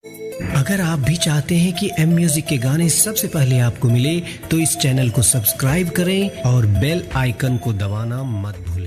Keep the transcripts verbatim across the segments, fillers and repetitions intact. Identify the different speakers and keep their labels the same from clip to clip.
Speaker 1: अगर आप भी चाहते हैं कि एम म्यूजिक के गाने सबसे पहले आपको मिले तो इस चैनल को सब्सक्राइब करें और बेल आइकन को दबाना मत भूलें।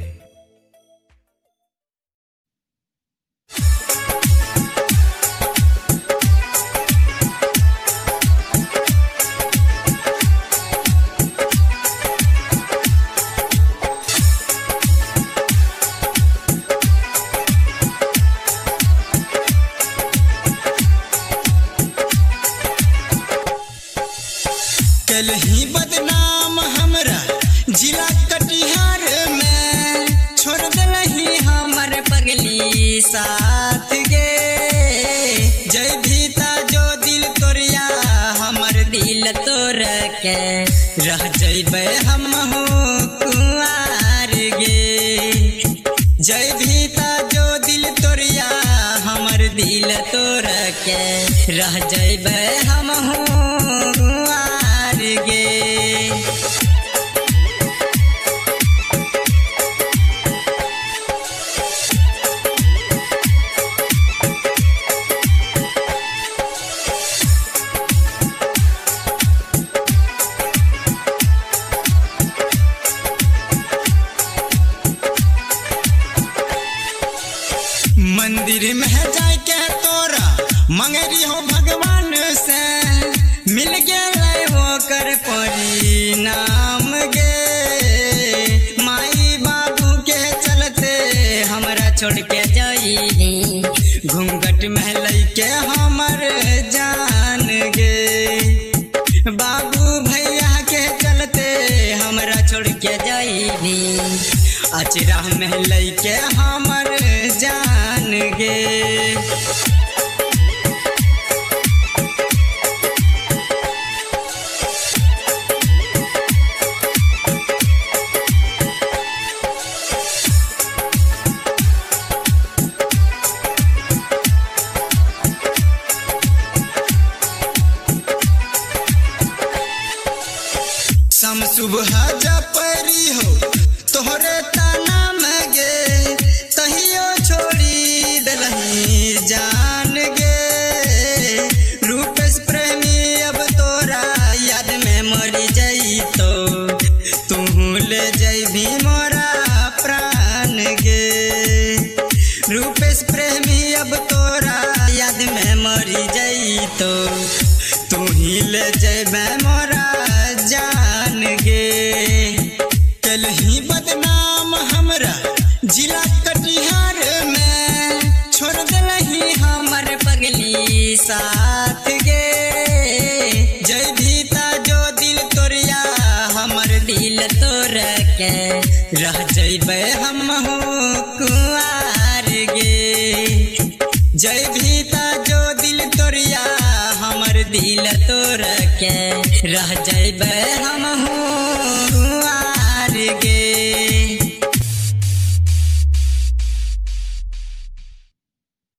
Speaker 2: कल ही बदनाम हमरा जिला कटिहार में छोड़ दलही हमर पगली साथ गे। जय भीता जो दिल तोरिया हमर दिल तोर के रह जइबे हम कुंवार गे। जय भीता जो दिल तोरिया हमर दिल तोर के रह जइबे हम मंदिर में जाए के तोरा मंगरी हो भगवान से मिल गए वो कर परिणाम गे। माई बाबू के चलते हमरा छोड़ के जाई घूंघट में लैके हमर जान गे। बाबू भैया के चलते हमरा छोड़ के जाई अचरा में लैके हमर जान गे। सम सुबह जपरी हो तोहरे ताना में गे तहियो छोड़ी दलही जान गे। रूपेश प्रेमी अब तोरा याद में मरी जाई तो तू ले जइबी मोरा प्राण गे। रूपेश प्रेमी अब तोरा याद में मरी जाई तो तू ही ले जइबे मोरा जान गे। कल ही बदनाम हमरा जिला कटिहार में छोड़ दलही हमर पगली साथ गे। जय भीता जो दिल तोरिया हमर दिल तोर के रह जइबे हम कुंवार गे। जय भीता जो दिल तोरिया हमर दिल तोर के रह जइबे हम